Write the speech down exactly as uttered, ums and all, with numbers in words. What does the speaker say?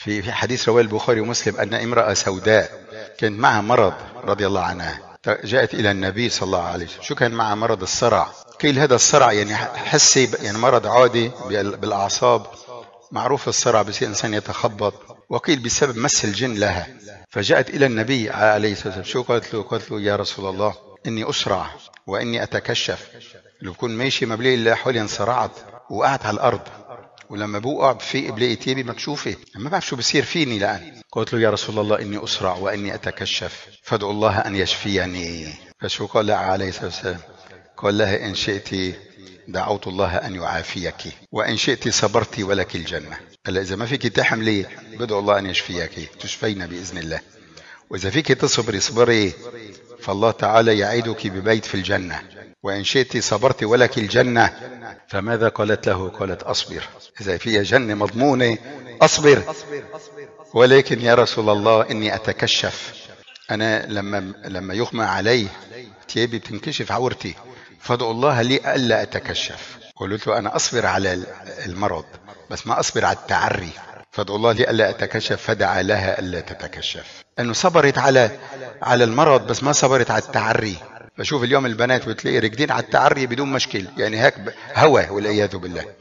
في في حديث رواه البخاري ومسلم أن امرأة سوداء كانت معها مرض رضي الله عنها، جاءت إلى النبي صلى الله عليه وسلم. شو كان معها؟ مرض الصرع. قيل هذا الصرع يعني حسي، يعني مرض عادي بالأعصاب، معروف الصرع بس الإنسان يتخبط، وقيل بسبب مس الجن لها. فجاءت إلى النبي عليه الصلاة والسلام. شو قالت له؟ قالت له: يا رسول الله، إني أسرع وإني أتكشف. لو كنت ماشي ما بلاقي إلا حولي انصرعت وقعت على الأرض، ولما بوقع بفيق بلاقي تيبي مكشوفة، ما بعرف شو بصير فيني الآن. قلت له: يا رسول الله، إني أسرع وإني أتكشف، فادعو الله أن يشفيني. فشو قال لها عليه الصلاة والسلام؟ قال لها: إن شئت دعوت الله أن يعافيك، وإن شئت صبرت ولك الجنة. قال إذا ما فيك تحملي بدعو الله أن يشفيك، تشفين بإذن الله. وإذا فيك تصبري صبري، فالله تعالى يعيدك ببيت في الجنة. وإن شئت صبرت ولك الجنة. فماذا قالت له؟ قالت: أصبر. إذا فيها جنة مضمونة أصبر، ولكن يا رسول الله إني أتكشف، أنا لما لما يغمى علي تيابي بتنكشف عورتي، فادعو الله لي ألا أتكشف. قلت له: أنا أصبر على المرض بس ما أصبر على التعري، فادعو الله لي ألا أتكشف. فدعا لها ألا تتكشف، أنه صبرت على على المرض بس ما صبرت على التعري. فشوف اليوم البنات بتلاقي ركدين على التعري بدون مشكل، يعني هيك هوى والعياذ بالله.